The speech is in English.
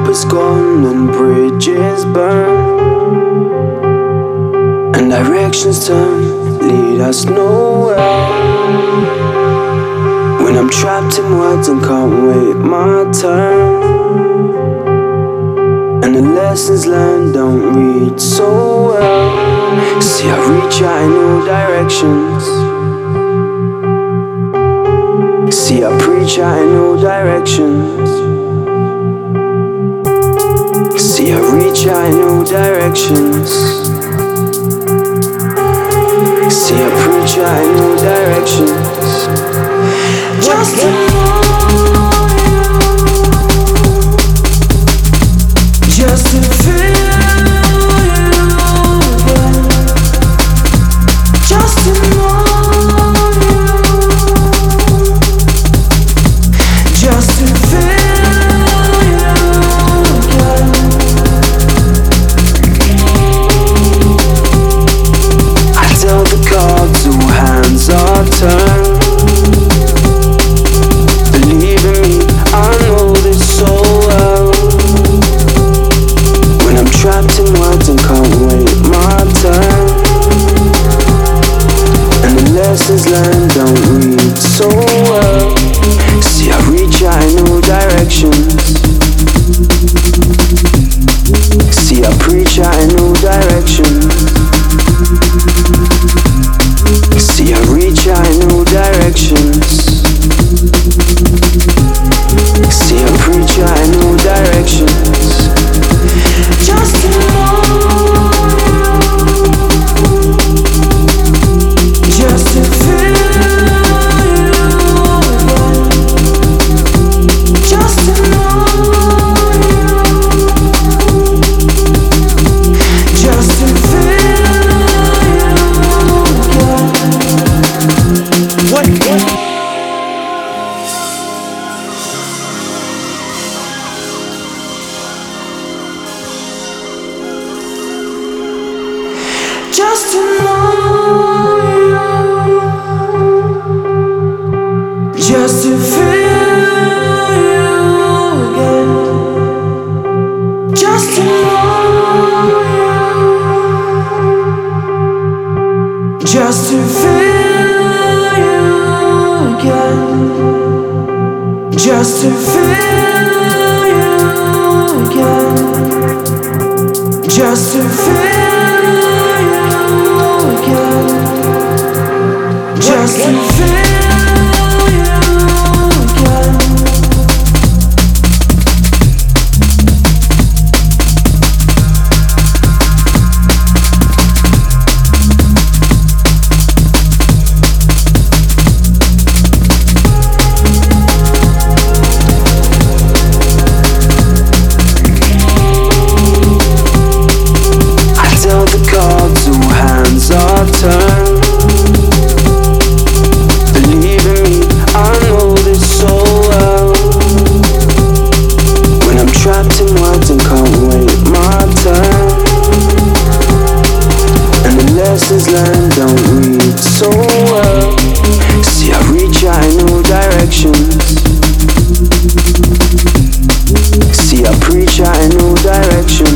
is gone and bridges burn, and directions turn, lead us nowhere. When I'm trapped in words and can't wait my turn, and the lessons learned don't read so well. See, I reach out in all directions. See, I preach out in all directions. See, I reach out in all directions. See, I preach out in all directions. Just to know you, just to feel you again, just to know you, just to feel you again. I tell the cards all hands are turned. Believe in me, I know this so well. When I'm trapped in words and can't wait my turn, and the lessons learned don't read so well. See, I reach out in all directions. See, I preach out in all directions. See, I reach out in all directions. See, I preach out in all directions. Just to know you, just to feel you again, just to know you, just to feel you again. What? Just to know you, just to feel you again, just to know you, just to feel you again, just to feel you again, just to feel. Just to feel you again. I tell the cards all hands are turned. Trapped in words and can't wait my turn, and the lessons learned don't read so well. See, I reach out in all directions. See, I preach out in all directions.